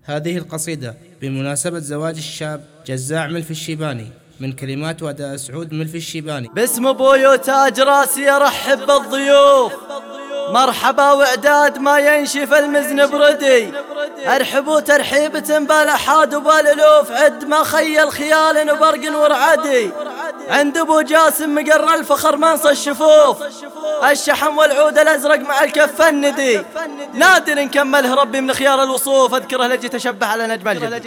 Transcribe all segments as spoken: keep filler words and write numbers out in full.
هذه القصيدة بمناسبة زواج الشاب جزاع ملف الشيباني، من كلمات وأداء سعود ملف الشيباني. باسم ابوي وتاج راسي ارحب بالضيوف، مرحبا واعداد ما ينشف المزن بردي، ارحبوا ترحيبة بالاحاد وبالالوف، عد ما خيل خيال وبرق ورعدي، عند ابو جاسم مقر الفخر منصى الشفوف، الشحم والعود الازرق مع الكف الندي، نادر نكمله ربي من خيار الوصوف، اذكره لجي تشبه على نجم الجدي.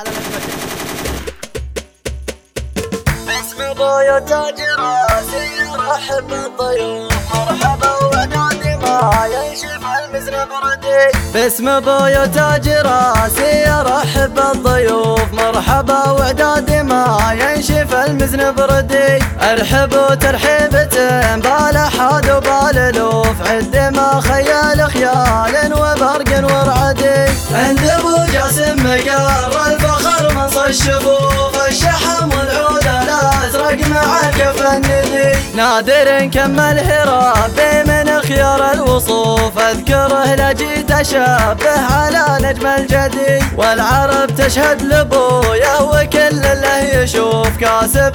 باسم ابوي وتاج راسي ارحب بالضيوف، مرحبا ونادي ما ينشف المزن بردي. باسم ابوي وتاج راسي ارحب بالضيوف، مرحبا واعدادي ما ينشف المزن بردي، ارحبوا ترحيبة بالاحاد وبالالوف، عد ما خيال خيال وبرق ورعدي، عند ابو جاسم مقر الفخر منصى الشفوف، الشحم والعود الازرق مع كف الندي، نادر نكمل هرابي من خيار الوصوف، اذكره لجي تشبه على نجم الجدي، والعرب تشهد لابويا وكل اللي يشوف، كاسب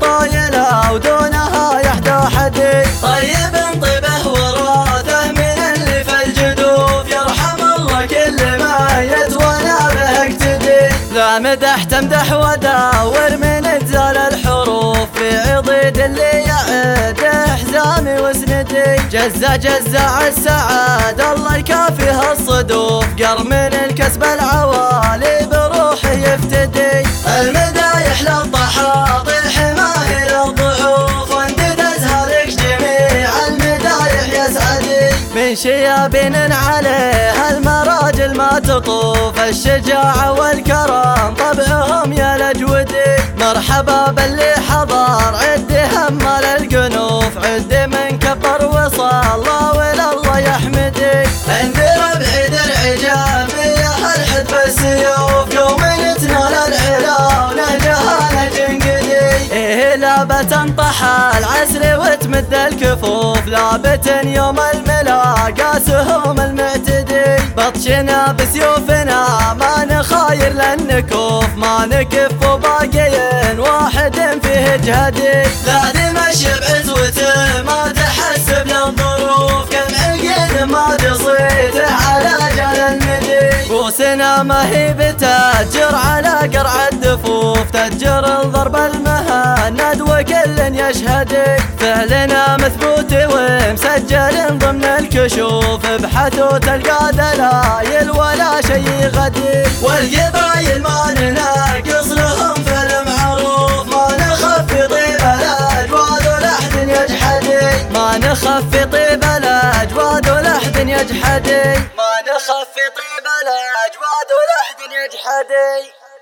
للطايله ودونها يحدى حدي، طيب طيبه وراثه من اللي في الجدوف، يرحم الله كل ما يتوانا به اقتدي، ذا مدح تمدح وداور من اجزال الحروف، في عضيد اللي يعد احزامي واسندي، جزا جزا السعاد الله يكافيها الصدوف، قر من الكسب العوالي بروحه يفتدي، المدايح للضحاط الحماه للضعوف، واندد ازهرك جميع المدايح يسعدي، من شيابين عليها المراجل ما تطوف، الشجاعة والكرم طبعهم يا الاجودي، مرحبا باللي حضر عد همال القنوف، عد من كبر وصلى ولله يحمدي، عند ربعي درعي جامية الحد بالسيوف، يوم تنال العلا ونجاها نجنقدي، إيه لابة انطحى العسر وتمد الكفوف، لابة يوم الملاقى سهم المعتدي، بطشنا بسيوفنا ما نخاير للنكوف، ما نكف وباقيين واحد فيه جهدي، لازم الشبع وته ما تحسب للظروف، كم عقد ما تصيته على جال الندي، بوسنا ما هي بتأجر على قرع الدفوف، تأجر الضرب المهند وكل يشهدي، فعلنا مثبوت ومسجل ضمن الكشوف، ابحثوا تلقى دلايل ولا شي غدي، والقبايل ما نناقص لهم في المعروف، ما نخفي طيب الاجواد ولحد يجحدي، ما نخفي طيب الاجواد ولحد يجحدي، ما نخفي طيب الاجواد ولحد يجحدي.